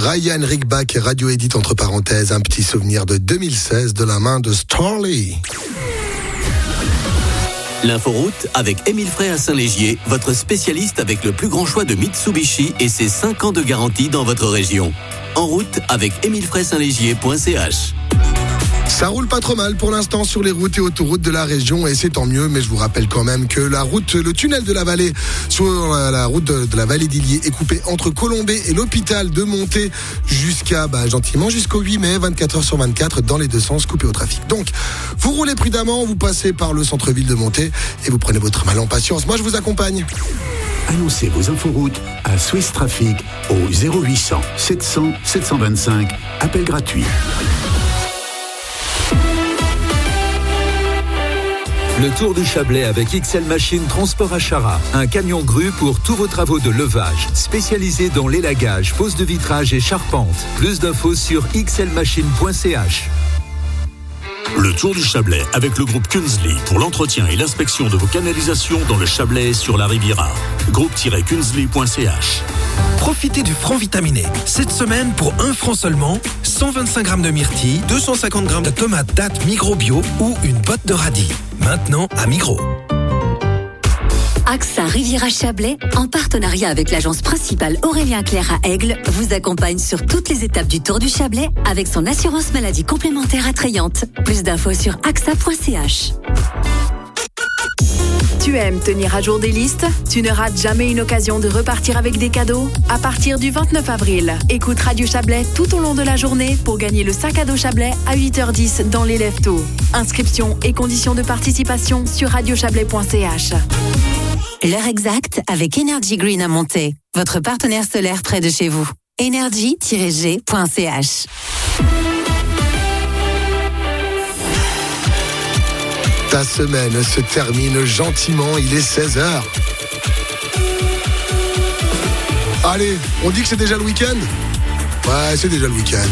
Ryan Rickback, Radio Edit entre parenthèses, un petit souvenir de 2016 de la main de Starley. L'inforoute avec Émile Frey à Saint-Légier, votre spécialiste avec le plus grand choix de Mitsubishi et ses 5 ans de garantie dans votre région. En route avec émilefrey-saint-légier.ch. Ça roule pas trop mal pour l'instant sur les routes et autoroutes de la région et c'est tant mieux, mais je vous rappelle quand même que le tunnel de la vallée sur la route de la vallée d'Illier est coupé entre Colombey et l'hôpital de Monté jusqu'au 8 mai, 24 heures sur 24 dans les deux sens, coupé au trafic. Donc, vous roulez prudemment, vous passez par le centre-ville de Monté et vous prenez votre mal en patience. Moi, je vous accompagne. Annoncez vos inforoutes à Swiss Traffic au 0800 700 725. Appel gratuit. Le Tour du Chablais avec XL Machine Transport à Chara. Un camion grue pour tous vos travaux de levage. Spécialisé dans l'élagage, pose de vitrage et charpente. Plus d'infos sur xlmachine.ch. Le Tour du Chablais avec le groupe Kunzli pour l'entretien et l'inspection de vos canalisations dans le Chablais et sur la Riviera. Groupe-kunzli.ch. Profitez du franc vitaminé. Cette semaine, pour 1 franc seulement, 125 grammes de myrtille, 250 grammes de tomates dattes Migros Bio ou une botte de radis. Maintenant à Migros. AXA Riviera Chablais, en partenariat avec l'agence principale Aurélien Clerc à Aigle, vous accompagne sur toutes les étapes du Tour du Chablais avec son assurance maladie complémentaire attrayante. Plus d'infos sur axa.ch. Tu aimes tenir à jour des listes? Tu ne rates jamais une occasion de repartir avec des cadeaux? À partir du 29 avril, écoute Radio Chablais tout au long de la journée pour gagner le sac à dos Chablais à 8h10 dans les Lève-Tôt. Inscription et conditions de participation sur radiochablais.ch. L'heure exacte avec Energy Green à Monté, votre partenaire solaire près de chez vous. energy-g.ch. Ta semaine se termine gentiment, il est 16h. Allez, on dit que c'est déjà le week-end ? Ouais, c'est déjà le week-end.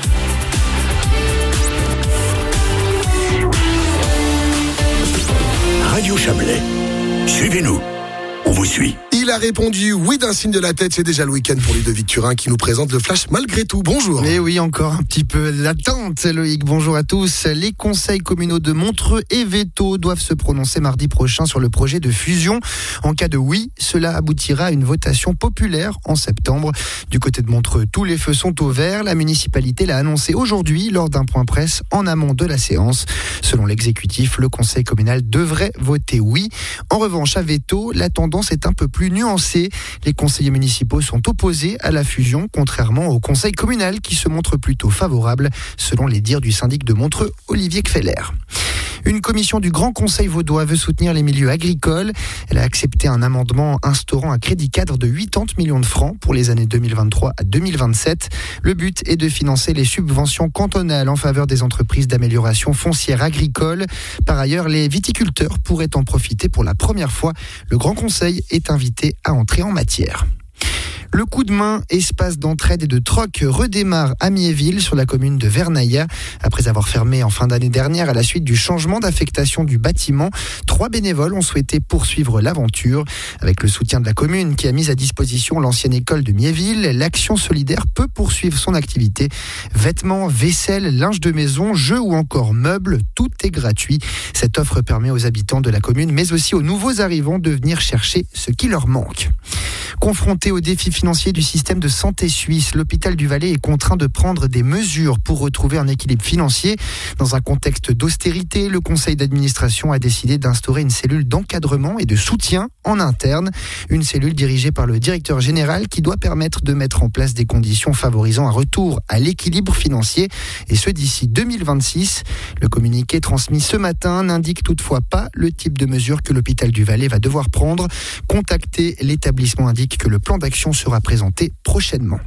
Radio Chablais. Suivez-nous. On vous suit. Il a répondu oui d'un signe de la tête, c'est déjà le week-end pour Ludovic Turin qui nous présente le flash malgré tout. Bonjour. Mais oui, encore un petit peu d'attente, Loïc. Bonjour à tous. Les conseils communaux de Montreux et Véto doivent se prononcer mardi prochain sur le projet de fusion. En cas de oui, cela aboutira à une votation populaire en septembre. Du côté de Montreux, tous les feux sont au vert. La municipalité l'a annoncé aujourd'hui lors d'un point presse en amont de la séance. Selon l'exécutif, le conseil communal devrait voter oui. En revanche, à Véto, la tendance est un peu plus nuancée. Les conseillers municipaux sont opposés à la fusion, contrairement au conseil communal qui se montre plutôt favorable, selon les dires du syndic de Montreux, Olivier Kfeller. Une commission du Grand Conseil vaudois veut soutenir les milieux agricoles. Elle a accepté un amendement instaurant un crédit cadre de 80 millions de francs pour les années 2023 à 2027. Le but est de financer les subventions cantonales en faveur des entreprises d'amélioration foncière agricole. Par ailleurs, les viticulteurs pourraient en profiter pour la première fois. Le Grand Conseil est invité à entrer en matière. Le coup de main, espace d'entraide et de troc redémarre à Miéville sur la commune de Vernaillat. Après avoir fermé en fin d'année dernière à la suite du changement d'affectation du bâtiment, 3 bénévoles ont souhaité poursuivre l'aventure. Avec le soutien de la commune qui a mis à disposition l'ancienne école de Miéville, l'Action solidaire peut poursuivre son activité. Vêtements, vaisselle, linge de maison, jeux ou encore meubles, tout est gratuit. Cette offre permet aux habitants de la commune, mais aussi aux nouveaux arrivants de venir chercher ce qui leur manque. Confronté aux défis financiers du système de santé suisse, l'hôpital du Valais est contraint de prendre des mesures pour retrouver un équilibre financier. Dans un contexte d'austérité, le conseil d'administration a décidé d'instaurer une cellule d'encadrement et de soutien en interne. Une cellule dirigée par le directeur général qui doit permettre de mettre en place des conditions favorisant un retour à l'équilibre financier, et ce d'ici 2026. Le communiqué transmis ce matin n'indique toutefois pas le type de mesures que l'hôpital du Valais va devoir prendre. Contacté, l'établissement indique que le plan d'action sera présenté prochainement.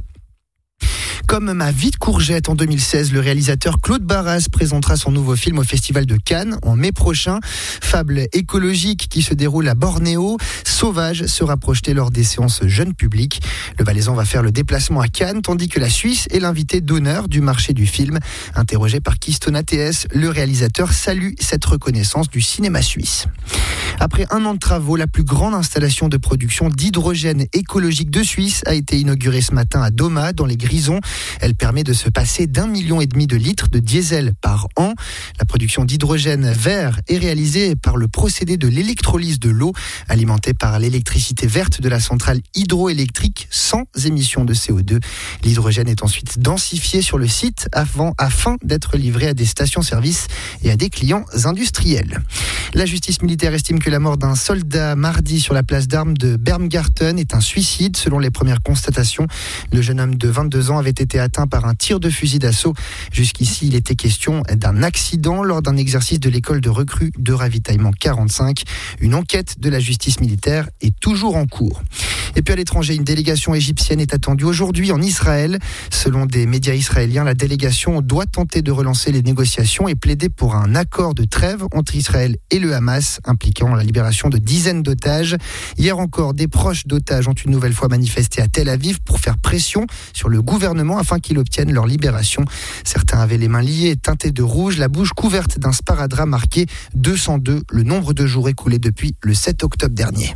Comme Ma vie de courgette en 2016, le réalisateur Claude Barras présentera son nouveau film au Festival de Cannes en mai prochain. Fable écologique qui se déroule à Bornéo, Sauvage sera projeté lors des séances jeunes publics. Le Valaisan va faire le déplacement à Cannes, tandis que la Suisse est l'invité d'honneur du marché du film. Interrogé par Kistona TS, le réalisateur salue cette reconnaissance du cinéma suisse. Après un an de travaux, la plus grande installation de production d'hydrogène écologique de Suisse a été inaugurée ce matin à Doma, dans les Grisons. Elle permet de se passer d'1,5 million de litres de diesel par an. La production d'hydrogène vert est réalisée par le procédé de l'électrolyse de l'eau, alimentée par l'électricité verte de la centrale hydroélectrique sans émission de CO2. L'hydrogène est ensuite densifié sur le site afin d'être livré à des stations-service et à des clients industriels. La justice militaire estime que la mort d'un soldat mardi sur la place d'armes de Bermgarten est un suicide. Selon les premières constatations, le jeune homme de 22 ans avait été atteint par un tir de fusil d'assaut. Jusqu'ici, il était question d'un accident lors d'un exercice de l'école de recrues de ravitaillement 45. Une enquête de la justice militaire est toujours en cours. Et puis à l'étranger, une délégation égyptienne est attendue aujourd'hui en Israël. Selon des médias israéliens, la délégation doit tenter de relancer les négociations et plaider pour un accord de trêve entre Israël et le Hamas, impliquant la libération de dizaines d'otages. Hier encore, des proches d'otages ont une nouvelle fois manifesté à Tel Aviv pour faire pression sur le gouvernement afin qu'il obtienne leur libération. Certains avaient les mains liées, teintées de rouge, la bouche couverte d'un sparadrap marqué 202, le nombre de jours écoulés depuis le 7 octobre dernier.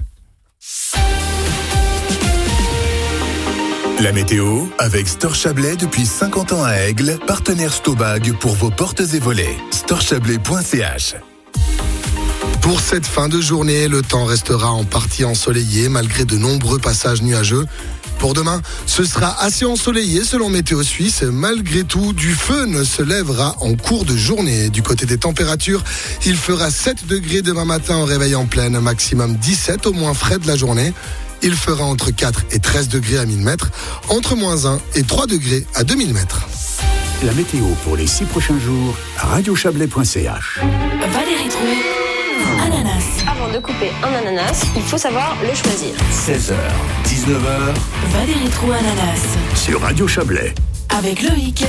La météo avec Store Chablais depuis 50 ans à Aigle, partenaire Stobag pour vos portes et volets. storechablais.ch. Pour cette fin de journée, le temps restera en partie ensoleillé malgré de nombreux passages nuageux. Pour demain, ce sera assez ensoleillé selon Météo Suisse. Malgré tout, du fun se lèvera en cours de journée. Du côté des températures, il fera 7 degrés demain matin au réveil en pleine, maximum 17 au moins frais de la journée. Il fera entre 4 et 13 degrés à 1000 mètres, entre moins 1 et 3 degrés à 2000 mètres. La météo pour les 6 prochains jours, radiochablais.ch. Valérie Trou, ananas. Avant de couper un ananas, il faut savoir le choisir. 16h, 19h. Valérie Trou, ananas. Sur Radio Chablais. Avec Loïc.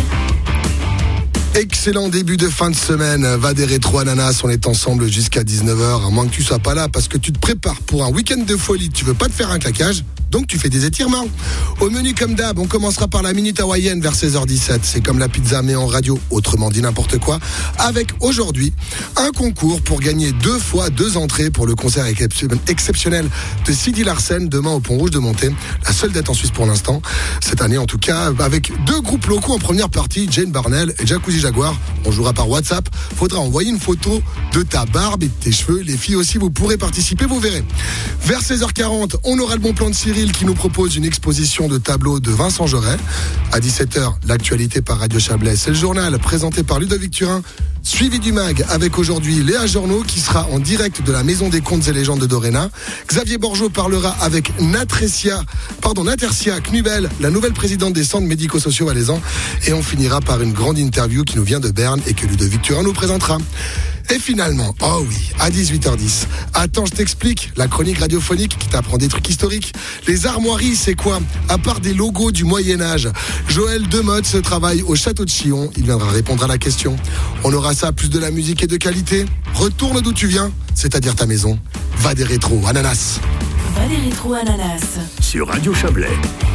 Excellent début de fin de semaine. Va des rétro ananas, on est ensemble jusqu'à 19h. À moins que tu sois pas là parce que tu te prépares pour un week-end de folie. Tu veux pas te faire un claquage, donc tu fais des étirements. Au menu comme d'hab, on commencera par la minute hawaïenne vers 16h17. C'est comme la pizza mais en radio, autrement dit n'importe quoi. Avec aujourd'hui un concours pour gagner 2 fois 2 entrées pour le concert exceptionnel de Sidi Larsen demain au Pont Rouge de Monté. La seule date en Suisse pour l'instant. Cette année en tout cas, avec 2 groupes locaux en première partie, Jane Barnell et Jacuzzi Jaguar. On jouera par WhatsApp. Faudra envoyer une photo de ta barbe et de tes cheveux. Les filles aussi, vous pourrez participer, vous verrez. Vers 16h40, on aura le bon plan de Cyril qui nous propose une exposition de tableaux de Vincent Joret. À 17h, l'actualité par Radio Chablais. C'est le journal présenté par Ludovic Turin, suivi du mag avec aujourd'hui Léa Journeau qui sera en direct de la Maison des Contes et Légendes de Doréna. Xavier Borgeaud parlera avec Natercia Knubel, la nouvelle présidente des centres médico-sociaux valaisans. Et on finira par une grande interview qui nous vient de Berne et que Ludovic Turin nous présentera. Et finalement, oh oui, à 18h10, attends, je t'explique, la chronique radiophonique qui t'apprend des trucs historiques. Les armoiries, c'est quoi? À part des logos du Moyen-Âge. Joël Demotte travaille au château de Chillon, il viendra répondre à la question. On aura ça, plus de la musique et de qualité. Retourne d'où tu viens, c'est-à-dire ta maison. Va des rétro, ananas. Va des rétro, ananas. Sur Radio Chablais.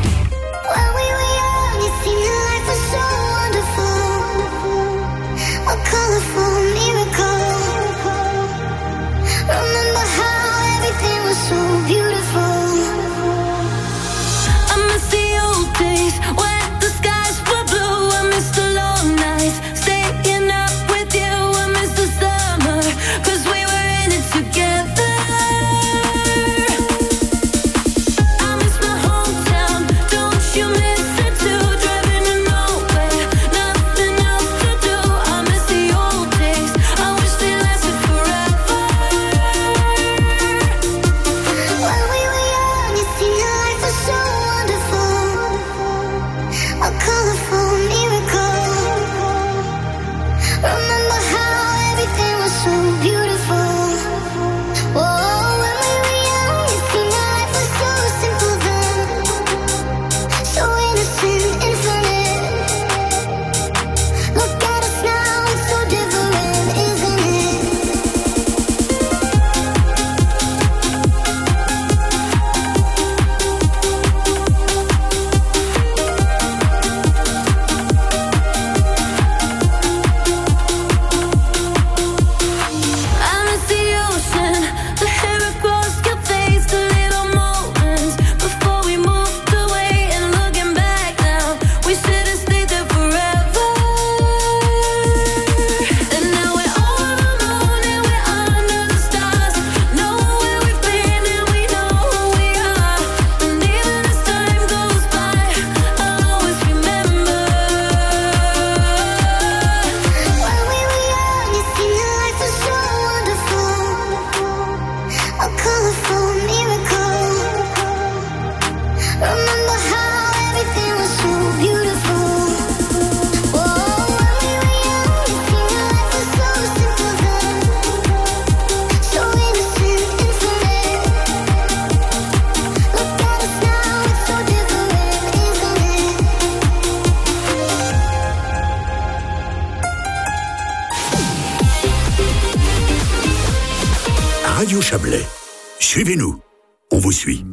Remember how everything was so beautiful. I miss the old days when the skies were blue. I miss the long nights, staying up with you. I miss the summer, 'cause we were in it together. I miss my hometown, don't you miss it too? Driving to nowhere, nothing else to do. I miss the old days, I wish they lasted forever. When we Chablais. Suivez-nous. On vous suit.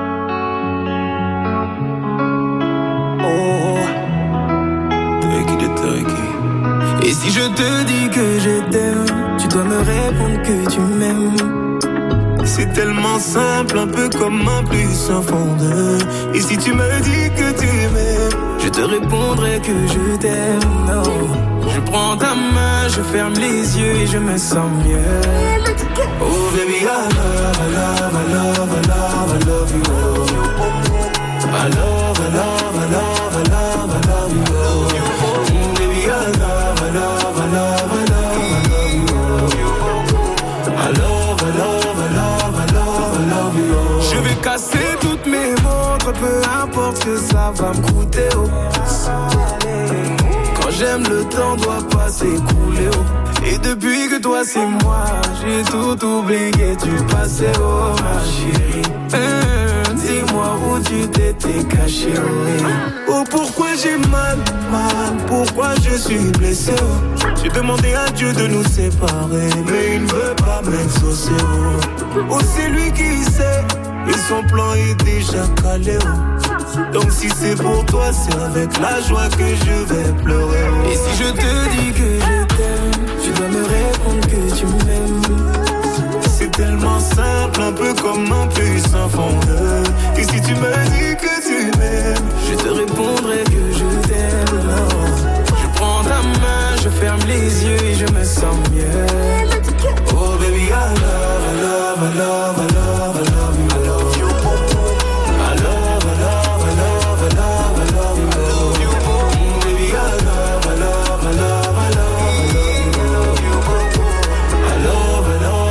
Et si je te dis que je t'aime, tu dois me répondre que tu m'aimes. C'est tellement simple, un peu comme un plus un fond de. Et si tu me dis que tu m'aimes, je te répondrai que je t'aime. Oh. Je prends ta main, je ferme les yeux et je me sens mieux. Oh baby, I love, I love, I love, I love, I love you. I love, I love, I love, I love, I love you. Baby, I love, I love, I love, I love, I love you. I love, I love, I love, I love, I love you. Je vais casser toutes mes montres, peu importe ce que ça va me coûter. Oh. Quand j'aime, le temps doit pas s'écouler. Oh. Et depuis que toi c'est moi, j'ai tout oublié du passé. Oh ma chérie, dis-moi où tu t'étais caché. Oh pourquoi j'ai mal, pourquoi je suis blessé. Oh. J'ai demandé à Dieu de nous séparer, mais il ne veut pas m'exaucer. Oh c'est lui qui sait, et son plan est déjà calé. Oh. Donc si c'est pour toi, c'est avec la joie que je vais pleurer. Oh. Et si je te dis que je t'aime, tu dois me répondre que tu m'aimes. C'est tellement simple, un peu comme un plus un fondeur. Et si tu me dis que tu m'aimes, je te répondrai que je t'aime. Je prends ta main, je ferme les yeux et je me sens mieux. Oh baby, I love, I love, I love, I love, I love you. I love you. I love, I love, I love, I love, I love you. Baby, I love, I love, I love, I love, I love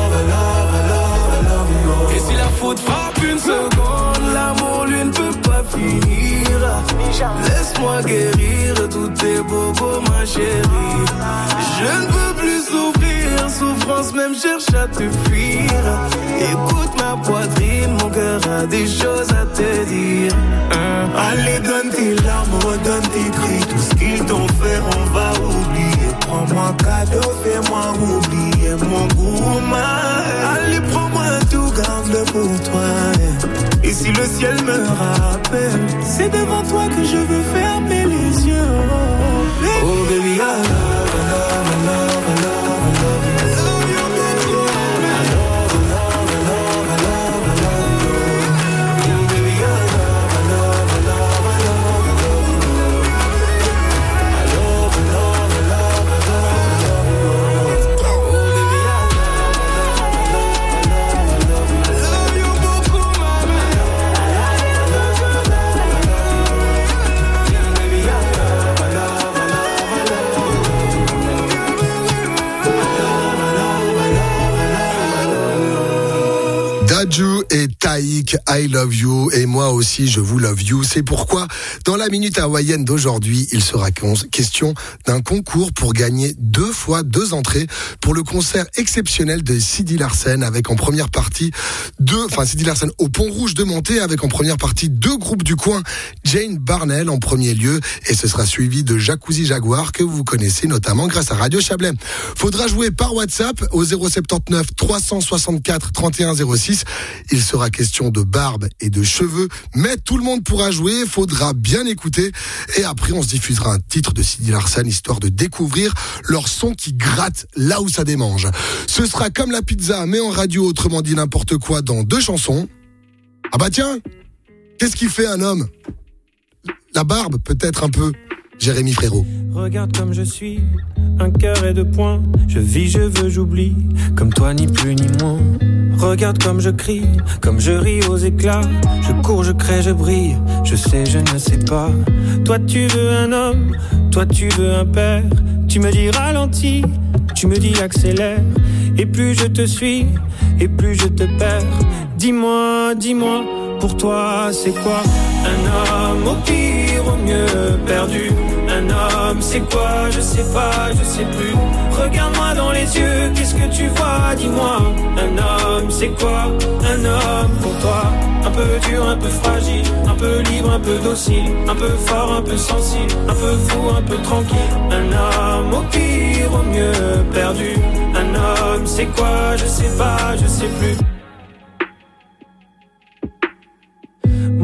you. Et si la faute frappe une seconde, l'amour lui ne peut pas finir. Laisse-moi guérir tous tes bobos, ma chérie. Je ne peux plus souffrir, souffrance même cherche à te fuir. Écoute ma poitrine, mon cœur a des choses à te dire. Allez, donne tes larmes, redonne tes cris. Tout ce qu'ils t'ont fait, on va oublier. Prends-moi cadeau, fais-moi oublier mon goût. Allez, prends-moi tout, garde-le pour toi. Et si le ciel me rappelle, c'est devant toi que je veux fermer les yeux. Oh baby, I love, I love, I love, I love, I love you. I love you, baby. I love, I love, I love, I love, I love you. Baby, I love, I love, I love, I love, I love you. I love, I love, I love, I love, I love you. Oh baby, I love, I love, I love, I love you. I love you beaucoup, mama. I love, I love, I love, I love you. Baby, I love, I love, I love, I love you. Dadju et Taïk, I love you, et moi aussi je vous love you. C'est pourquoi dans la minute hawaïenne d'aujourd'hui, il sera question d'un concours pour gagner 2 fois 2 entrées pour le concert exceptionnel de Sidi Larsen, avec en première partie Sidi Larsen au Pont Rouge de Monté, avec en première partie 2 groupes du coin, Jane Barnell en premier lieu, et ce sera suivi de Jacuzzi Jaguar, que vous connaissez notamment grâce à Radio Chablais. Faudra jouer par WhatsApp au 079 364 31 06. Il sera question de barbe et de cheveux, mais tout le monde pourra jouer, faudra bien écouter, et après on se diffusera un titre de Sidi Larsen, histoire de découvrir leur son qui gratte là où ça démange. Ce sera comme la pizza, mais en radio, autrement dit n'importe quoi, dans 2 chansons. Ah bah tiens, qu'est-ce qui fait un homme? La barbe, peut-être un peu. Jérémy Frérot. Regarde comme je suis, un cœur et 2 points. Je vis, je veux, j'oublie, comme toi ni plus ni moins. Regarde comme je crie, comme je ris aux éclats. Je cours, je crée, je brille, je sais, je ne sais pas. Toi tu veux un homme, toi tu veux un père. Tu me dis ralentis, tu me dis accélère. Et plus je te suis, et plus je te perds. Dis-moi, dis-moi, pour toi c'est quoi un homme? Au pire, au mieux perdu. Un homme c'est quoi? Je sais pas, je sais plus. Regarde-moi dans les yeux, qu'est-ce que tu vois? Dis-moi, un homme c'est quoi? Un homme pour toi? Un peu dur, un peu fragile, un peu libre, un peu docile, un peu fort, un peu sensible, un peu fou, un peu tranquille. Un homme au pire, au mieux perdu. Un homme c'est quoi? Je sais pas, je sais plus.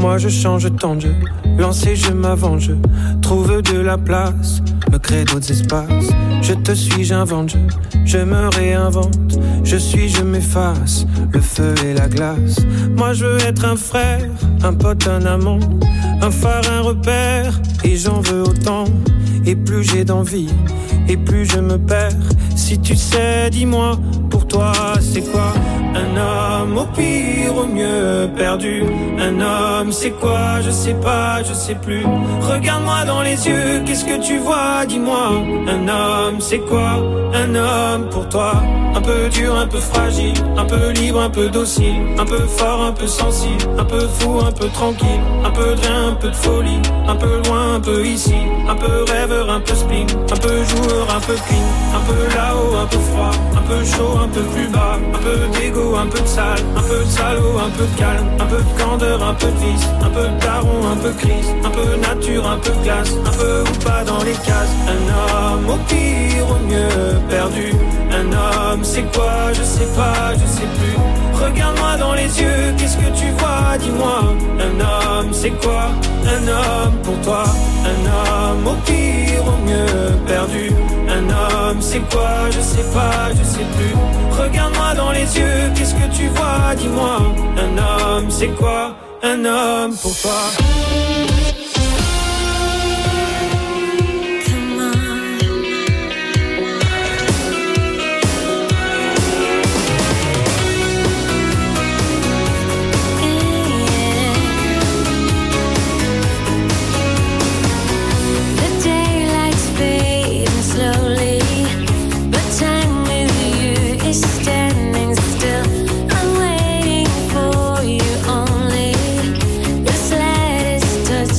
Moi je change tant de jeu, lancer je m'avance, je trouve de la place, me crée d'autres espaces. Je te suis, j'invente, je me réinvente, je suis, je m'efface, le feu et la glace. Moi je veux être un frère, un pote, un amant, un phare, un repère, et j'en veux autant. Et plus j'ai d'envie, et plus je me perds. Si tu sais, dis-moi, pour toi c'est quoi un homme? Au pire, au mieux, perdu. Un homme c'est quoi? Je sais pas, je sais plus. Regarde-moi dans les yeux, qu'est-ce que tu vois? Dis-moi, un homme c'est quoi un homme pour toi? Un peu dur, un peu fragile, un peu libre, un peu docile, un peu fort, un peu sensible, un peu fou, un peu tranquille, un peu de rien, un peu de folie, un peu loin, un peu ici, un peu rêveur, un peu spleen, un peu joueur, un peu clean, un peu là-haut, un peu froid, un peu chaud, un peu plus bas, un peu d'égo, un peu de sale, un peu de salaud, un peu de calme, un peu de candeur, un peu de vice, un peu de daron, un peu crise, un peu nature, un peu classe, un peu ou pas dans les cases. Un homme au pire, au mieux, perdu. Un homme c'est quoi? Je sais pas, je sais plus. Regarde-moi dans les yeux, qu'est-ce que tu vois? Dis-moi, un homme c'est quoi un homme pour toi? Un homme au pire, au mieux, perdu. Un homme c'est quoi? Je sais pas, je sais plus. Regarde-moi dans les yeux, qu'est-ce que tu vois? Dis-moi, un homme c'est quoi un homme pour toi? Standing still, I'm waiting for you only. This light is touching.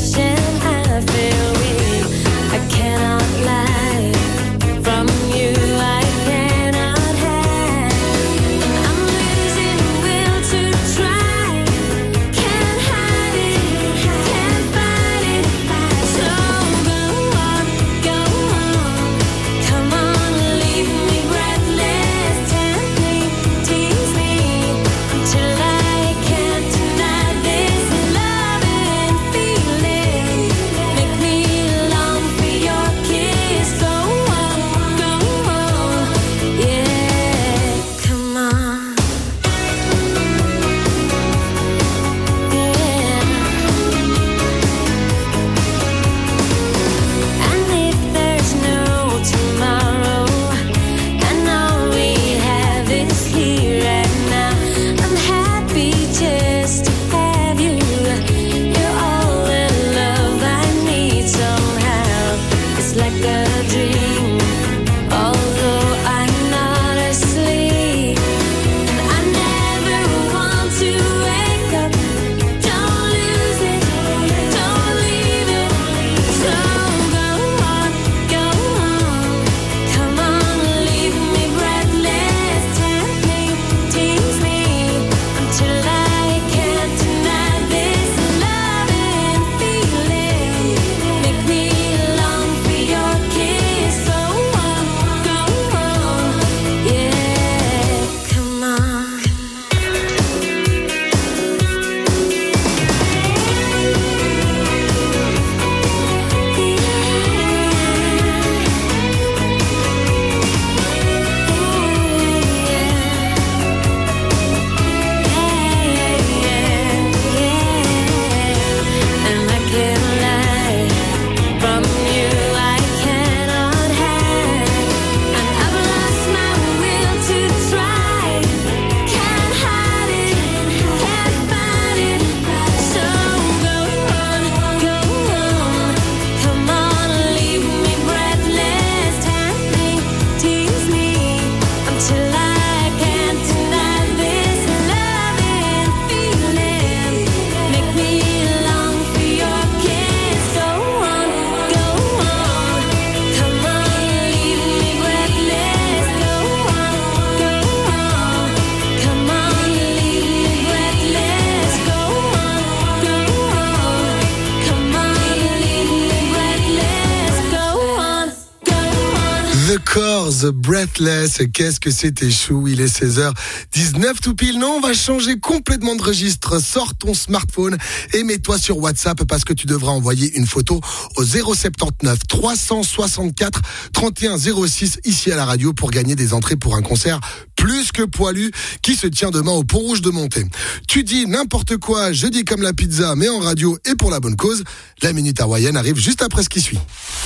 Colors, Breathless. Qu'est-ce que c'était chou. Il est 16h19 tout pile. Non, on va changer complètement de registre. Sors ton smartphone et mets-toi sur WhatsApp parce que tu devras envoyer une photo au 079 364 31 06 ici à la radio pour gagner des entrées pour un concert plus que poilu qui se tient demain au Pont Rouge de Monté. Tu dis n'importe quoi, je dis comme la pizza mais en radio et pour la bonne cause. La minute hawaïenne arrive juste après ce qui suit.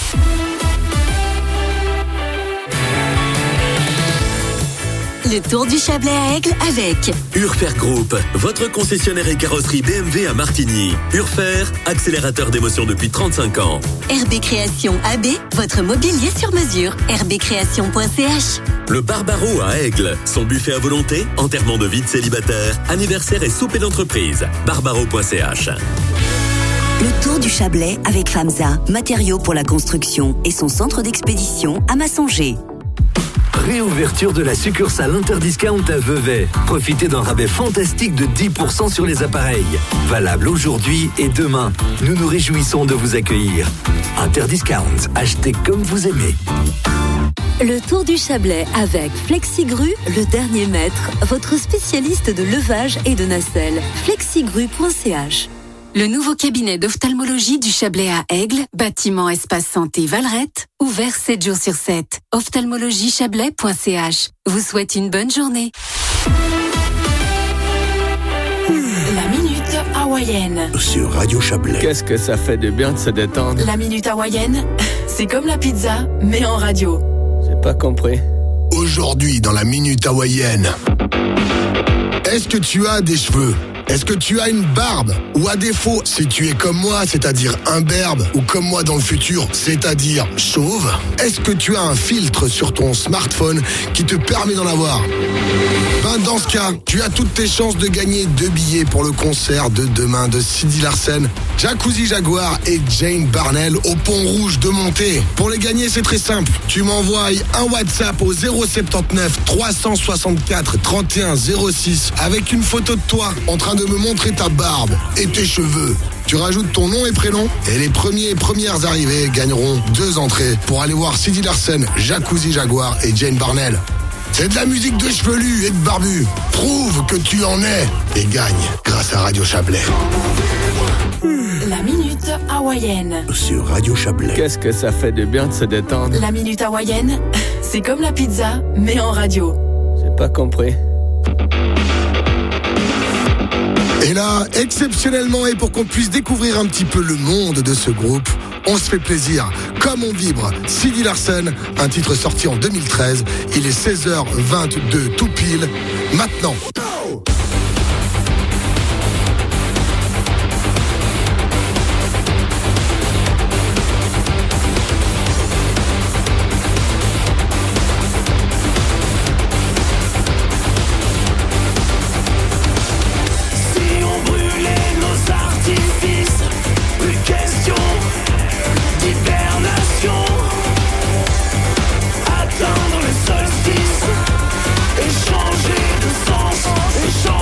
Le Tour du Chablais à Aigle avec Urfer Group, votre concessionnaire et carrosserie BMW à Martigny. Urfer, accélérateur d'émotion depuis 35 ans. RB Création AB, votre mobilier sur mesure. rbcréation.ch. Le Barbaro à Aigle, son buffet à volonté, enterrement de vie de célibataire, anniversaire et souper d'entreprise. Barbaro.ch. Le Tour du Chablais avec FAMSA, matériaux pour la construction et son centre d'expédition à Massonger. Réouverture de la succursale Interdiscount à Vevey. Profitez d'un rabais fantastique de 10% sur les appareils. Valable aujourd'hui et demain. Nous nous réjouissons de vous accueillir. Interdiscount, achetez comme vous aimez. Le Tour du Chablais avec Flexigru, le dernier maître, votre spécialiste de levage et de nacelle. Flexigru.ch. Le nouveau cabinet d'ophtalmologie du Chablais à Aigle, bâtiment Espace Santé Valrette, ouvert 7 jours sur 7. ophtalmologiechablais.ch vous souhaite une bonne journée. La minute hawaïenne. Sur Radio Chablais. Qu'est-ce que ça fait de bien de se détendre. La minute hawaïenne, c'est comme la pizza, mais en radio. J'ai pas compris. Aujourd'hui dans la minute hawaïenne. Est-ce que tu as des cheveux ? Est-ce que tu as une barbe ? Ou à défaut, si tu es comme moi, c'est-à-dire imberbe, ou comme moi dans le futur, c'est-à-dire chauve, est-ce que tu as un filtre sur ton smartphone qui te permet d'en avoir ? Ben dans ce cas, tu as toutes tes chances de gagner 2 billets pour le concert de demain de Sidi Larsen, Jacuzzi Jaguar et Jane Barnell au Pont Rouge de Monté. Pour les gagner, c'est très simple. Tu m'envoies un WhatsApp au 079 364 31 06 avec une photo de toi en train de me montrer ta barbe et tes cheveux. Tu rajoutes ton nom et prénom et les premiers et premières arrivées gagneront 2 entrées pour aller voir Sidi Larsen, Jacuzzi Jaguar et Jane Barnell. C'est de la musique de chevelus et de barbus. Prouve que tu en es et gagne grâce à Radio Chablais. La minute hawaïenne. Sur Radio Chablais. Qu'est-ce que ça fait de bien de se détendre. La minute hawaïenne, c'est comme la pizza, mais en radio. J'ai pas compris. Et là, exceptionnellement, et pour qu'on puisse découvrir un petit peu le monde de ce groupe, on se fait plaisir. Comme on vibre, Sidi Larsen, un titre sorti en 2013. Il est 16h22 tout pile. Maintenant. Atteindre le solstice et changer de sens.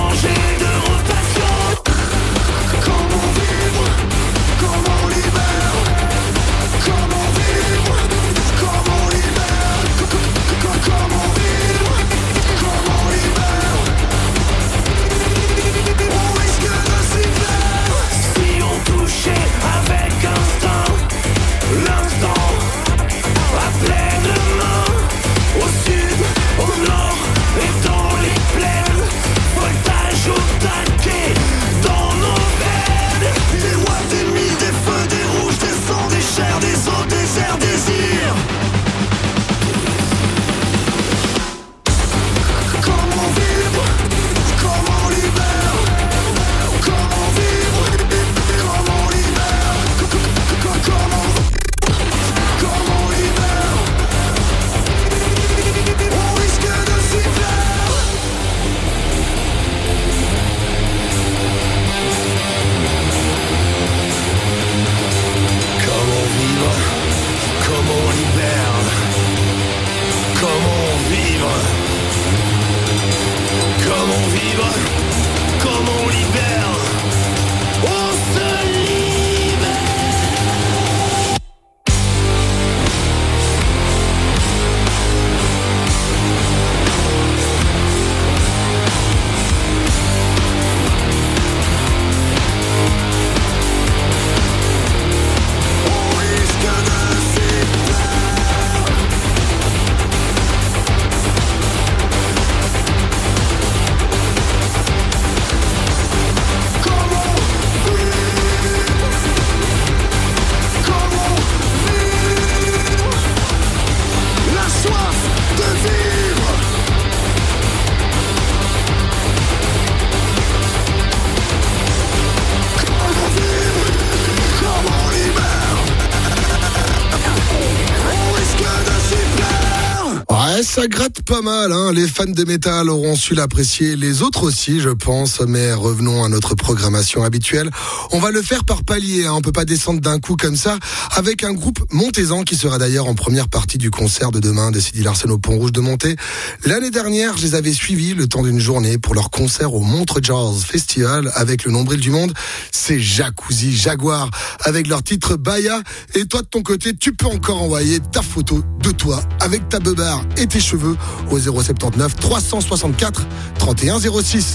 Ouais, ça gratte pas mal, hein. Les fans de métal auront su l'apprécier, les autres aussi, je pense. Mais revenons à notre programmation habituelle. On va le faire par palier, hein. On peut pas descendre d'un coup comme ça. Avec un groupe montaisan qui sera d'ailleurs en première partie du concert de demain de Sidi Larsen au Pont-Rouge de Monté. L'année dernière, je les avais suivis le temps d'une journée pour leur concert au Montreux Jazz Festival avec le nombril du monde. C'est Jacuzzi Jaguar avec leur titre Baya. Et toi de ton côté, tu peux encore envoyer ta photo de toi avec ta beubare et tes cheveux au 079 364 31 06.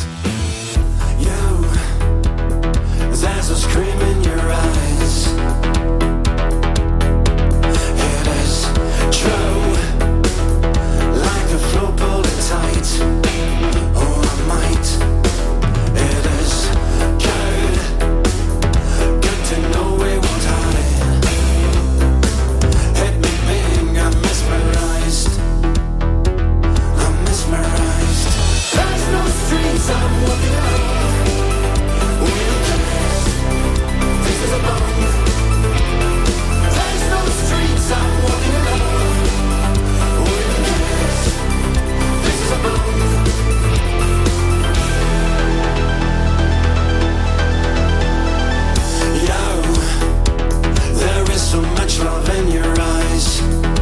There's a scream in your eyes. It is true, like the flow pulling tight. Oh, I might. It is good to know we won't hide. Hit me big, I'm mesmerized. There's no streets I'm walking alone. This is a bone. There's no streets I'm walking alone. This is a bone. Yo, there is so much love in your eyes.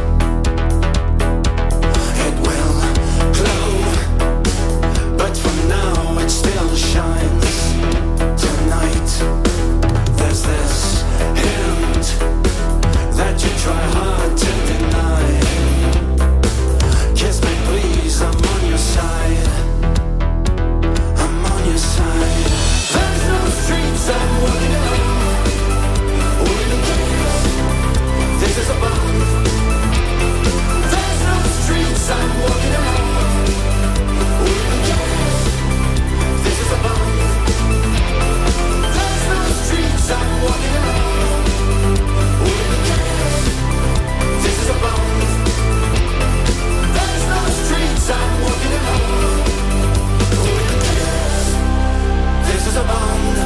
It will glow, but for now it still shines. Tonight there's this hint that you try hard to deny. Kiss me please, I'm on your side. I'm on your side. There's no streets I'm walking alone. With a kiss, this is a bond. There's no streets I'm walking alone. With a kiss, this is a bond. There's no streets I'm walking alone. With a kiss, this is a bond. There's no streets I'm walking alone. With a kiss, this is a bond.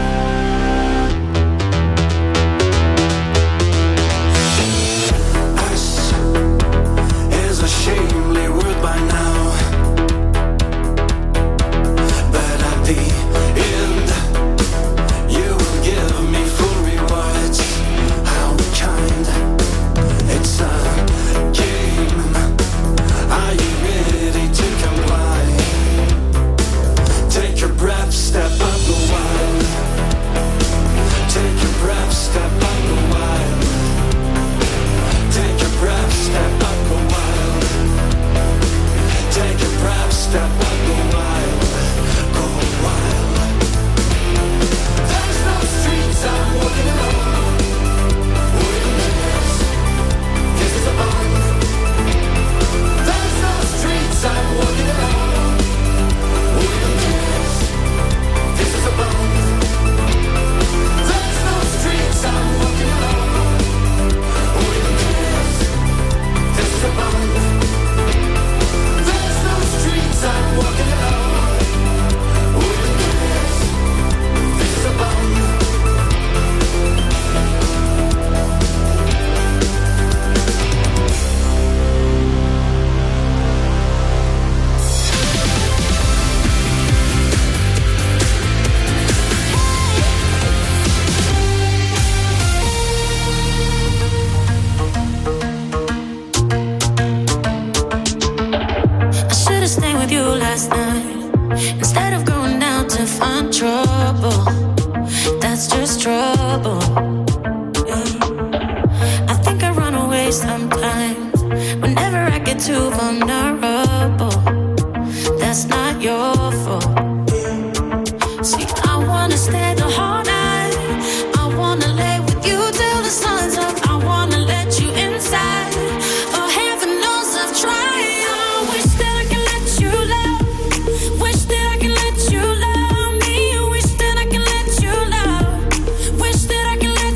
Us is a shamely word by now, but at the end you will give me full rewards. How kind, it's a game. Are you ready to comply? Take your breath, step up a while. Take your breath, step up a while. Take your breath, step up a while. Take your breath, step up a while. Go wild. There's no streets I'm walking alone. With a kiss, this is a bond. There's no streets I'm walking alone. With a kiss, this is a bond. There's no streets I'm walking alone. With a kiss, this is a bond. There's no streets I'm walking alone. With a kiss, this is a bond. I should've stayed with you last night instead of going down to find trouble. That's just trouble. I think I run away sometimes whenever I get too vulnerable. That's not your fault. See, I wanna stay the whole night. I wanna lay with you till the sun's up. I wanna let you inside. Oh, heaven knows I've tried. I wish that I can let you love. Wish that I can let you love me. Wish that I can let you love. Wish that I can let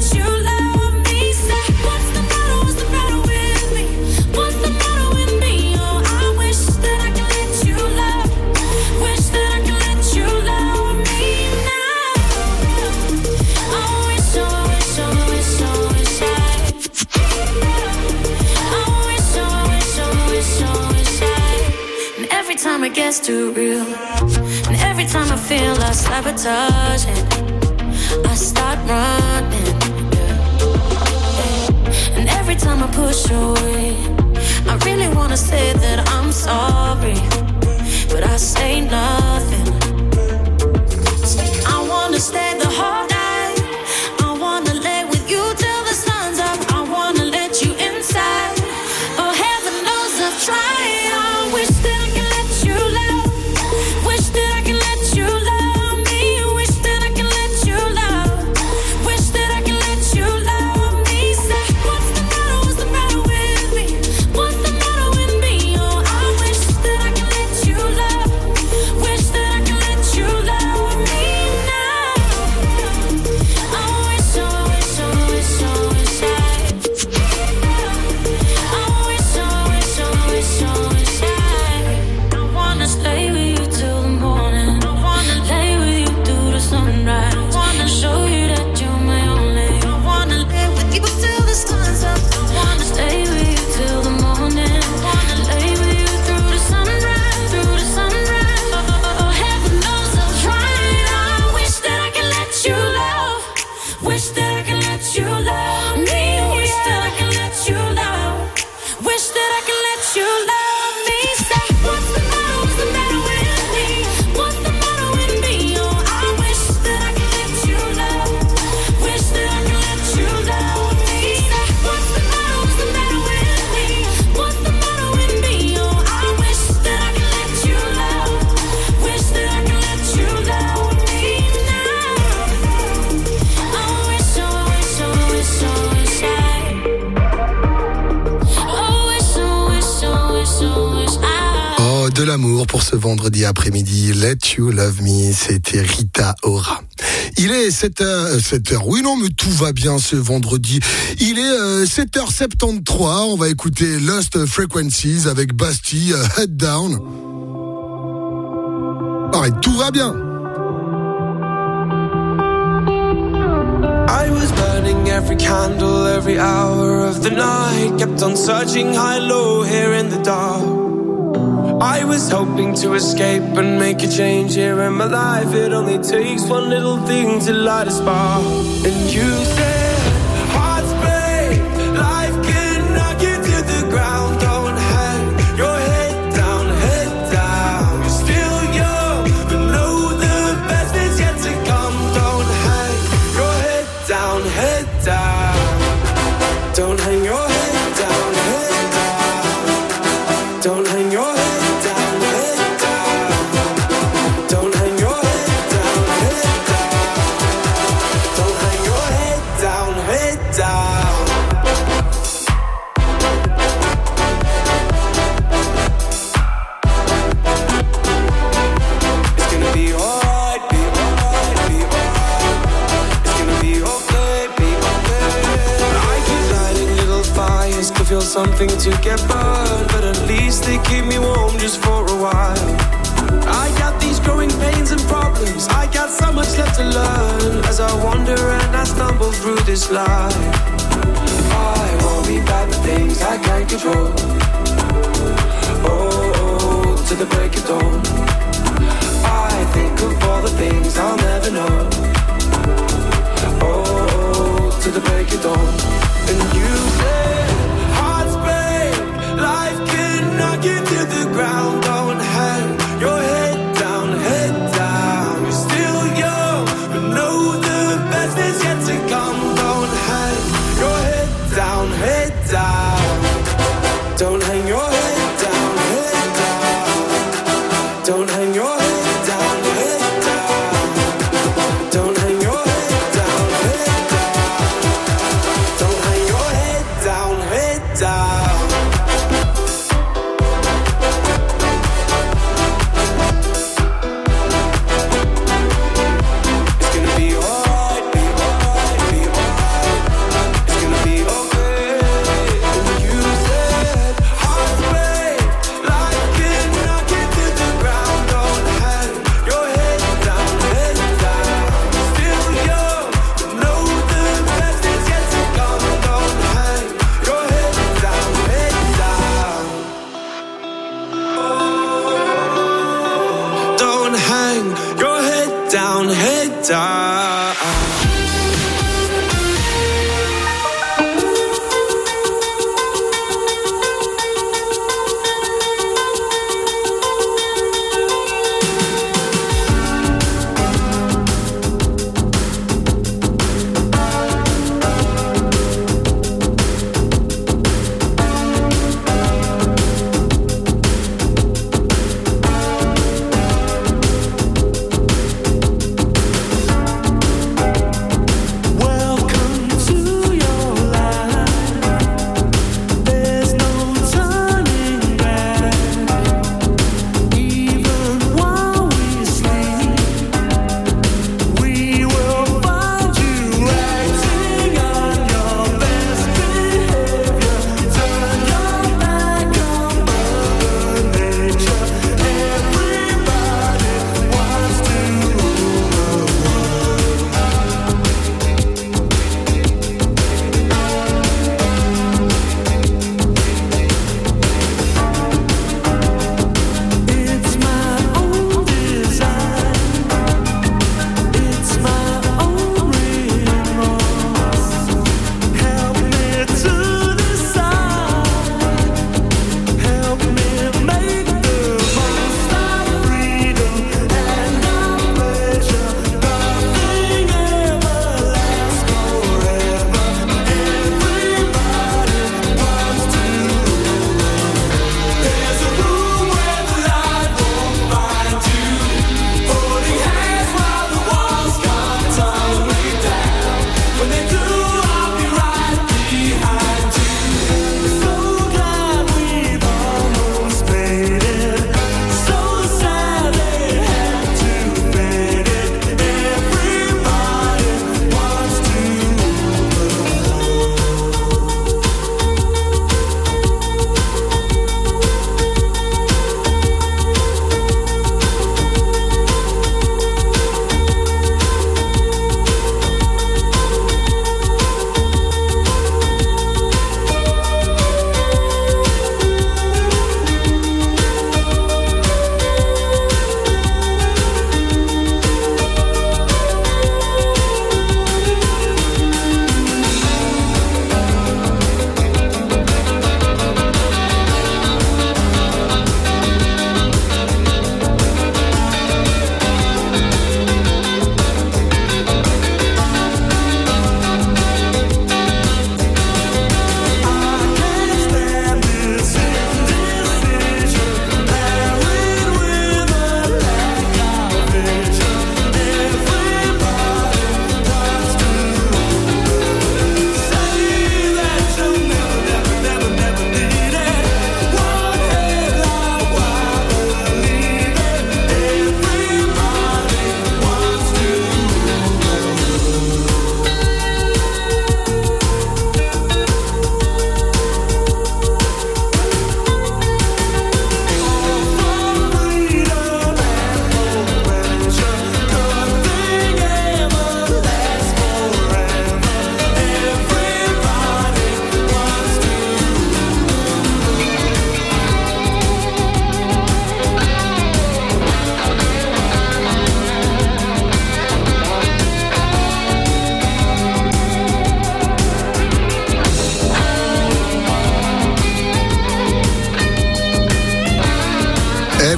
time it gets too real, and every time I feel I sabotage it, I start running. And every time I push away, I really wanna say that I'm sorry, but I say nothing. I wanna stay the whole night, I wanna lay with you till the sun's up, I wanna let you inside. Oh, heaven knows I've tried. I wish that I can let you love, wish that I can let you love me, wish that I can let you love, wish that I can let you love me. Say, what's the matter with me? What's the matter with me? Oh, I wish that I can let you love, wish that I can let you love me now. I wish, I wish, I wish, I wish I wanna stay with you till the morning, I wanna lay with you through the sunrise, I wanna show you that you're my only, I wanna lay with you till the sun's up, I wanna stay with you till the morning, I wanna lay with you through the sunrise, through the sunrise. Oh, heaven knows I've tried. I wish that I can let you love, wish that I can let you love me, wish that I can let you love, wish that I can let you love me. Say, what's the matter with me? What's the matter with me? Oh, I wish that I can let you love, wish that I can let you love me. Say, what's the matter with me? What's the matter with me? Oh, I wish that I can let you love, wish that I can let you love me now. I wish, I wish, I wish, I wish I. Oh, de l'amour pour ce vendredi après-midi. Let You Love Me, c'était Rita Ora. Il est 7h, oui non mais tout va bien ce vendredi. Il est 7h73, on va écouter Lost Frequencies avec Basti, Head Down. Arrête, tout va bien. I was burning every candle, every hour of the night. Kept on searching high-low here in the dark. I was hoping to escape and make a change here in my life. It only takes one little thing to light a spark. And you said, hearts break, life can knock you to the ground. Don't hang your head down, head down. You're still young, but know the best is yet to come. Don't hang your head down, head down. Don't hang your head down, head down. Don't hang your head. Feel something to get burned, but at least they keep me warm just for a while. I got these growing pains and problems, I got so much left to learn as I wander and I stumble through this life. I worry about the things I can't control. Oh, to the break of dawn. I think of all the things I'll never know. Oh, to the break of dawn. And you say life can knock you to the ground. Don't hang your head down, head down. You're still young, but know the best is yet to come. Don't hang your head down, head down. Don't hang your head down, head down. Don't hang your head down, head down. Don't hang your head down, head down. Don't hang your head down.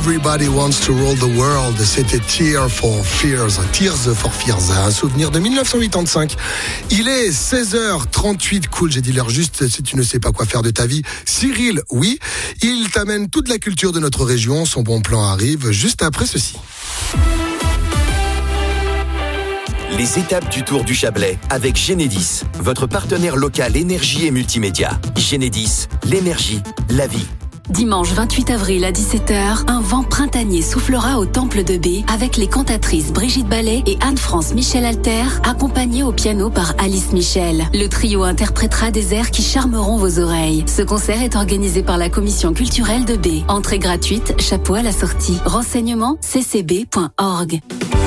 Everybody Wants to Rule the World. C'était Tears for Fears, un souvenir de 1985. Il est 16h38. Cool, j'ai dit l'heure juste si tu ne sais pas quoi faire de ta vie. Cyril, oui, il t'amène toute la culture de notre région. Son bon plan arrive juste après ceci. Les étapes du Tour du Chablais avec Genedis, votre partenaire local énergie et multimédia. Genedis, l'énergie, la vie. Dimanche 28 avril à 17h, un vent printanier soufflera au Temple de B avec les cantatrices Brigitte Ballet et Anne-France Michel-Alter, accompagnées au piano par Alice Michel. Le trio interprétera des airs qui charmeront vos oreilles. Ce concert est organisé par la commission culturelle de B. Entrée gratuite, chapeau à la sortie. Renseignements ccb.org.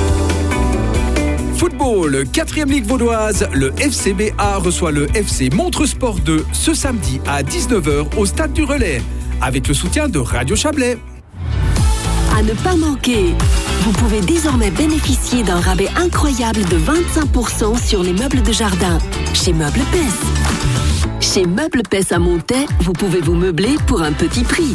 Football, 4e Ligue vaudoise, le FCBA reçoit le FC Montresport 2 ce samedi à 19h au Stade du Relais, avec le soutien de Radio Chablais. À ne pas manquer, vous pouvez désormais bénéficier d'un rabais incroyable de 25% sur les meubles de jardin chez Meubles Pes. Chez Meubles Pes à Montaix, vous pouvez vous meubler pour un petit prix.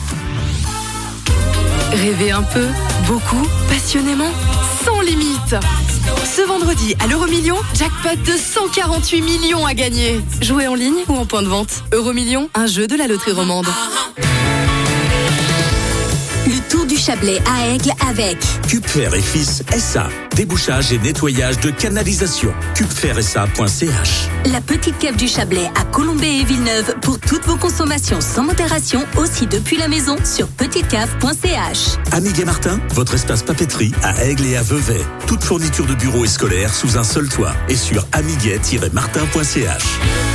Rêvez un peu, beaucoup, passionnément, sans limite. Ce vendredi, à l'Euromillion, jackpot de 148 millions à gagner. Jouez en ligne ou en point de vente. Euromillion, un jeu de la loterie romande. Le Tour du Chablais à Aigle avec Cupfer et Fils SA. Débouchage et nettoyage de canalisation. cupfersa.ch. La petite cave du Chablais à Colombey et Villeneuve pour toutes vos consommations sans modération, aussi depuis la maison sur petitecave.ch. Amiguet Martin, votre espace papeterie à Aigle et à Vevey. Toute fourniture de bureau et scolaire sous un seul toit et sur amiguet-martin.ch.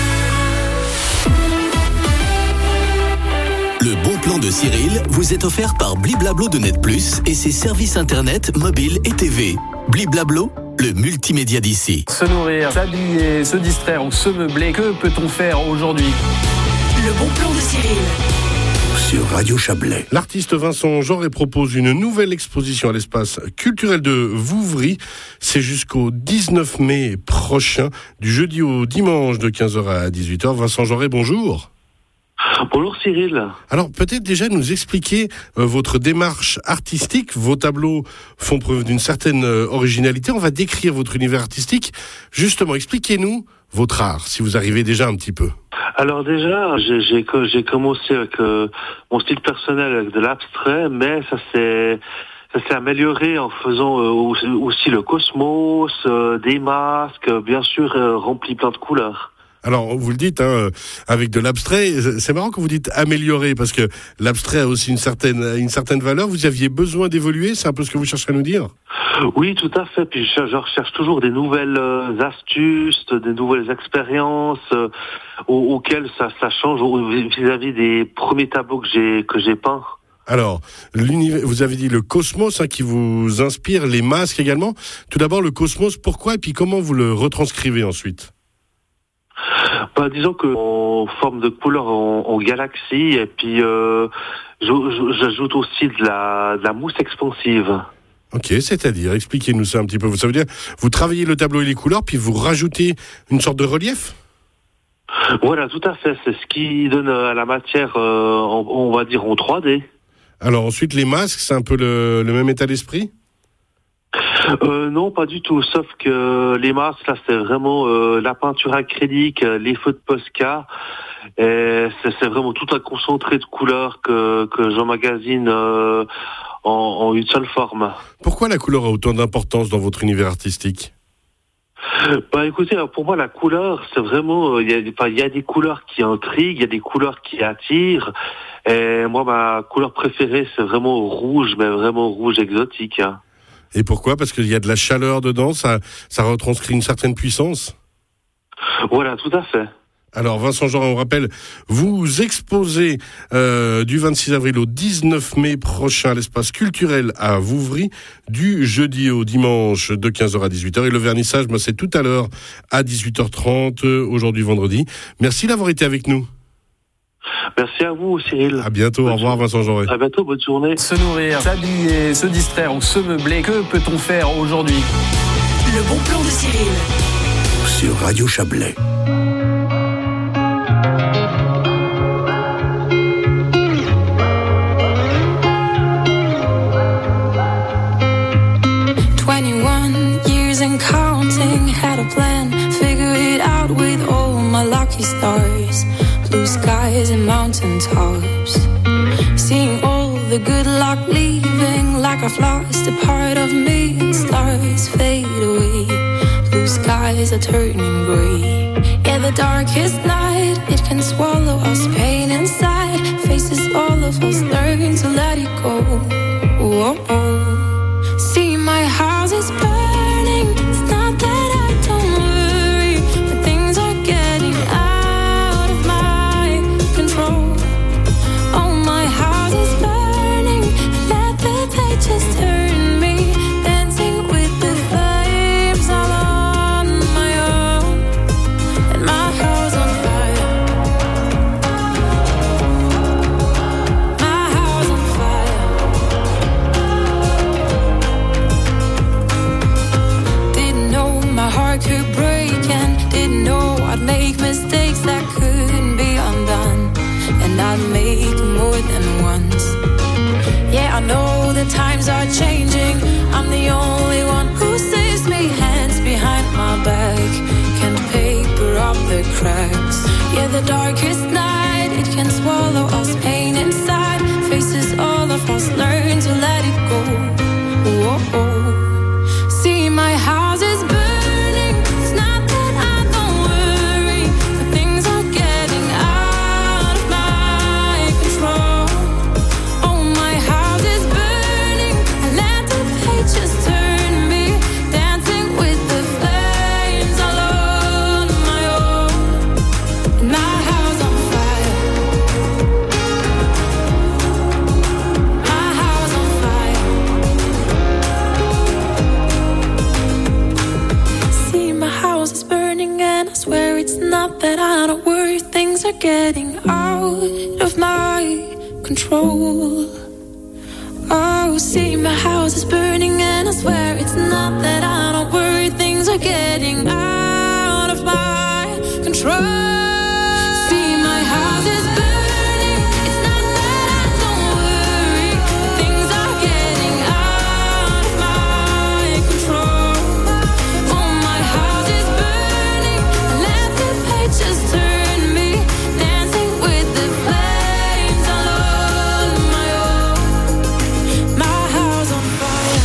Le bon plan de Cyril vous est offert par Bliblablo de Net Plus et ses services internet, mobile et TV. Bliblablo, le multimédia d'ici. Se nourrir, s'habiller, se distraire ou se meubler, que peut-on faire aujourd'hui ? Le bon plan de Cyril. Sur Radio Chablais. L'artiste Vincent Jaurès propose une nouvelle exposition à l'espace culturel de Vouvry. C'est jusqu'au 19 mai prochain, du jeudi au dimanche de 15h à 18h. Vincent Jaurès, bonjour. Bonjour Cyril. Alors peut-être déjà nous expliquer votre démarche artistique. Vos tableaux font preuve d'une certaine originalité. On va décrire votre univers artistique. Justement, expliquez-nous votre art, si vous arrivez déjà un petit peu. Alors déjà, j'ai commencé avec mon style personnel avec de l'abstrait, mais ça s'est amélioré en faisant aussi le cosmos, des masques, bien sûr rempli plein de couleurs. Alors, vous le dites, avec de l'abstrait, c'est marrant que vous dites améliorer, parce que l'abstrait a aussi une certaine valeur. Vous aviez besoin d'évoluer, c'est un peu ce que vous cherchez à nous dire ? Oui, tout à fait. Puis je recherche toujours des nouvelles astuces, des nouvelles expériences auxquelles ça change vis-à-vis des premiers tableaux que j'ai peints. Alors, vous avez dit le cosmos qui vous inspire, les masques également. Tout d'abord, le cosmos, pourquoi et puis comment vous le retranscrivez ensuite ? Disons qu'en forme de couleur en galaxie, et puis j'ajoute aussi de la mousse expansive. Ok, c'est-à-dire, expliquez-nous ça un petit peu. Ça veut dire, vous travaillez le tableau et les couleurs, puis vous rajoutez une sorte de relief ? Voilà, tout à fait. C'est ce qui donne à la matière, on va dire, en 3D. Alors ensuite, les masques, c'est un peu le même état d'esprit ? Non, pas du tout. Sauf que les masques, là, c'est vraiment la peinture acrylique, les feux de Posca. Et c'est vraiment tout un concentré de couleurs que j'emmagasine en une seule forme. Pourquoi la couleur a autant d'importance dans votre univers artistique ? Écoutez, pour moi, la couleur, c'est vraiment... Il y a des couleurs qui intriguent, il y a des couleurs qui attirent. Et moi, ma couleur préférée, c'est vraiment rouge, mais vraiment rouge exotique. Et pourquoi ? Parce qu'il y a de la chaleur dedans, ça retranscrit une certaine puissance ? Voilà, tout à fait. Alors Vincent Jaurès, on rappelle, vous exposez du 26 avril au 19 mai prochain à l'espace culturel à Vouvry, du jeudi au dimanche de 15h à 18h. Et le vernissage, c'est tout à l'heure à 18h30, aujourd'hui vendredi. Merci d'avoir été avec nous. Merci à vous, Cyril. À bientôt, au revoir Vincent Jaurès. À bientôt, bonne journée. Se nourrir, s'habiller, se distraire ou se meubler, que peut-on faire aujourd'hui ? Le bon plan de Cyril. Sur Radio Chablais. my lucky stars, blue skies and mountain tops. Seeing all the good luck leaving, like I've lost a part of me. And stars fade away, blue skies are turning grey. Yeah, the darkest night, it can swallow us, pain inside. Faces all of us learn to let it go. Whoa. See, my house is burning. It's not that I don't worry, but things are getting out of my control. Oh, my house is burning. Let the pages turn me, dancing with the flames all on my own. And my house on fire. My house on fire. Didn't know my heart could break, and didn't know I'd make mistakes that couldn't be undone. And I'd make more than once. Yeah, I know the times are changing. I'm the only one who saves me. Hands behind my back, can't paper up the cracks. Yeah, the darkest night, it can swallow us, pain inside. Faces all of us learn to let it go. Whoa. See, my house is burning. It's not that I don't worry, but things are getting out of my control. Oh, my house is burning. I let the pages turn me, dancing with the flames all on my own. And my house on fire. My house on fire. See, my house is burning, and I swear it's not that I don't worry. Things are getting out of my control. Oh, see, my house is burning, and I swear it's not that I don't worry. Things are getting out of my control. See, my house is burning. It's not that I don't worry. Things are getting out of my control. Oh, my house is burning. Let the pages turn me, dancing with the flames all on my own. My house on fire.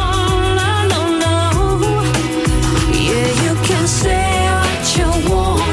Say what you want.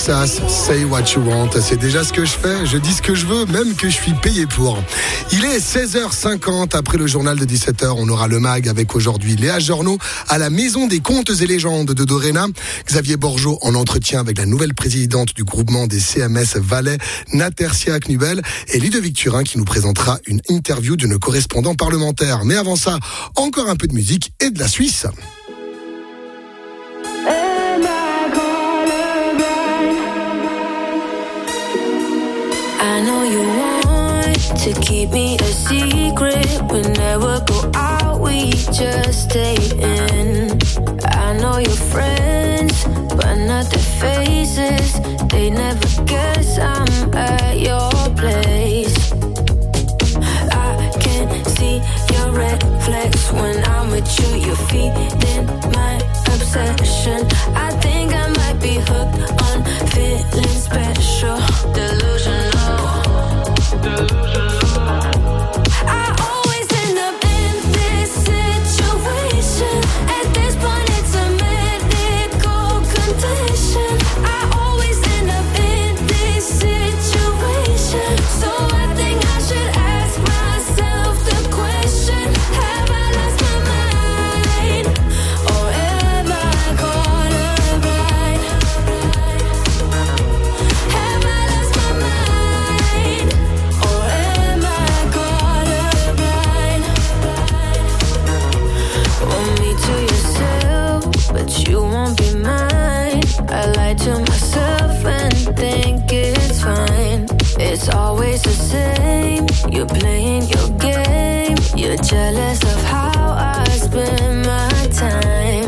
Texas, Say What You Want. C'est déjà ce que je fais, je dis ce que je veux, même que je suis payé pour. Il est 16h50, après le journal de 17h, on aura le MAG avec aujourd'hui Léa Journeau à la Maison des Contes et Légendes de Doréna. Xavier Borgeaud en entretien avec la nouvelle présidente du groupement des CMS Valais, Natercia Knubel, et Ludovic Turin qui nous présentera une interview de nos correspondants parlementaires. Mais avant ça, encore un peu de musique et de la Suisse. I know you want to keep me a secret. We never go out, we just stay in. I know your friends, but not their faces. They never guess I'm at your place. I can see your red flags when I'm with you. You're feeding my obsession. I think I might be hooked on feeling special. Delusional. I always end up in this situation. At this point it's a medical condition. I always end up in this situation. So I think I should ask myself the question: have I lost my mind? Or am I colorblind? Have I lost my mind? Or am I colorblind? Want me to yourself, but you won't be mine. I lie to myself and think it's fine. It's always the same. You're playing your game. You're jealous of how I spend my time.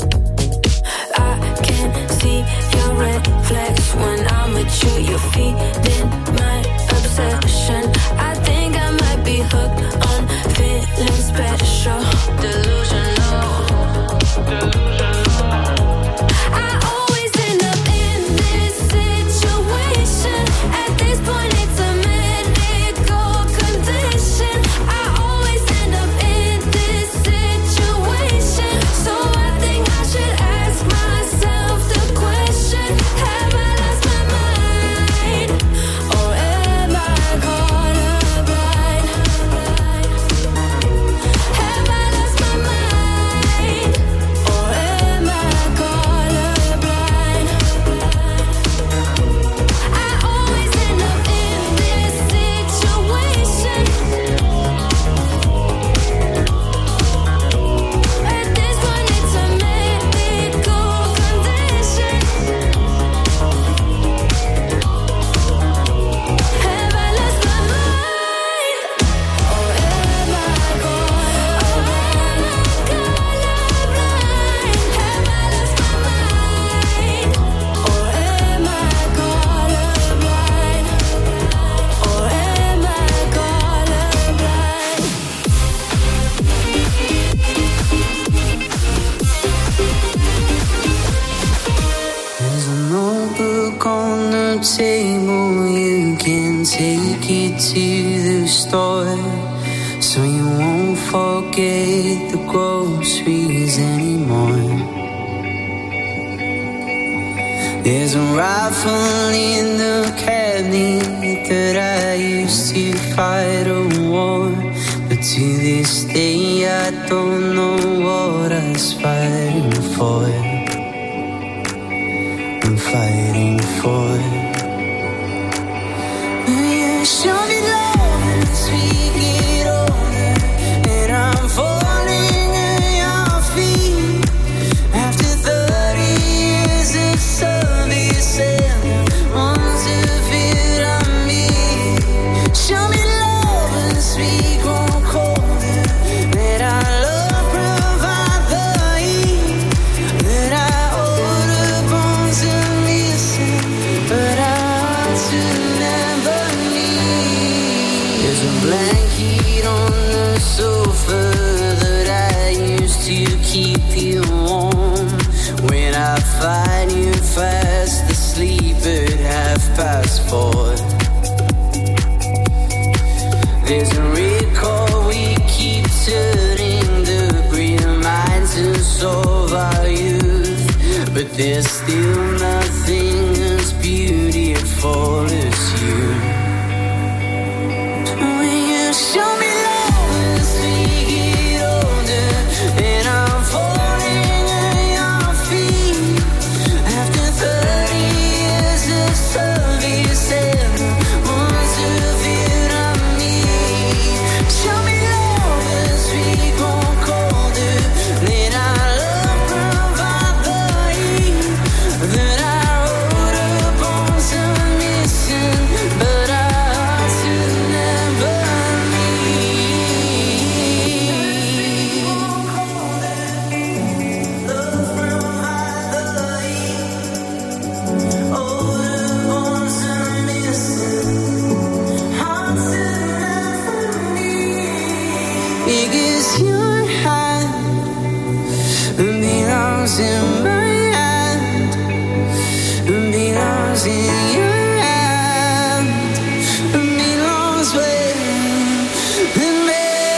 I can see your red flags when I'm with you. You're feeding my obsession. I think I might be hooked on feeling special. Delusional. I always end up in this situation. At this point it's a medical condition. I always end up in this situation. So I think I should ask myself the question: have I lost my mind? Or am I colorblind? Have I lost my mind? Or am I colorblind? I always end up in this situation. At this point it's a medical condition. Have I lost my mind? Or am I colorblind? Have I lost my mind? Or am I colorblind? Or am I colorblind? There's a notebook on the table. You can take it to the store, so you won't forget the groceries anymore. There's a rifle in the cabinet that I used to fight a war, but to this day I don't know what I was fighting for. I'm fighting for. Yeah, show me love as we get older, and I'm falling at your feet. After 30 years of service and months of it on me, show me love as we grow colder. Let our love provide the heat that I hold the bones of missing, but our hearts will never meet. There's a blanket on the sofa that I used to keep you warm. When I find you fast asleep at 4:30. There's a record we keep turning, the brilliant minds of our youth, but there's still nothing as beautiful because your hand belongs in my hand, belongs in your hand, belongs with me.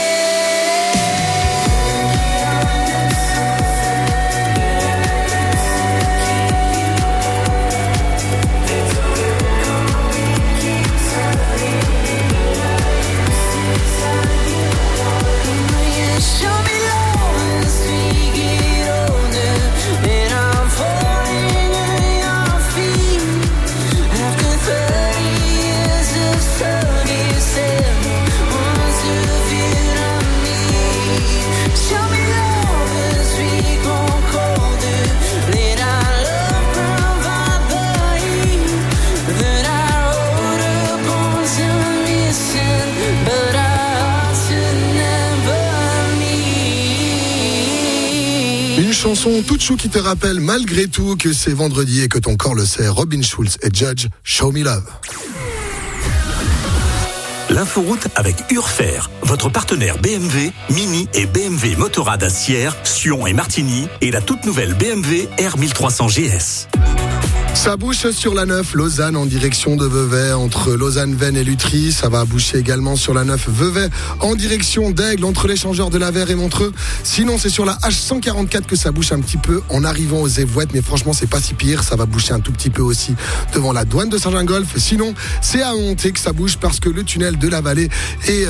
Show me love and speak it older, and I'm falling at your feet. After 30 years of service, wants to feel on me. Show me love and speak more colder, let our love provide the heat that our older bones are missing, but our hearts will never meet. Une chanson toute chou qui te rappelle malgré tout que c'est vendredi et que ton corps le sait. Robin Schulz et Judge, Show Me Love. L'inforoute avec Urfer, votre partenaire BMW, Mini et BMW Motorrad à Sierre, Sion et Martigny et la toute nouvelle BMW R1300 GS. Ça bouche sur la 9 Lausanne en direction de Vevey entre Lausanne-Vennes et Lutry. Ça va boucher également sur la 9 Vevey en direction d'Aigle entre l'échangeur de Lavers et Montreux. Sinon c'est sur la H144 que ça bouche un petit peu en arrivant aux Évouettes, mais franchement c'est pas si pire. Ça va boucher un tout petit peu aussi devant la douane de Saint-Gingolph. Sinon c'est à Monté que ça bouge parce que le tunnel de la Vallée est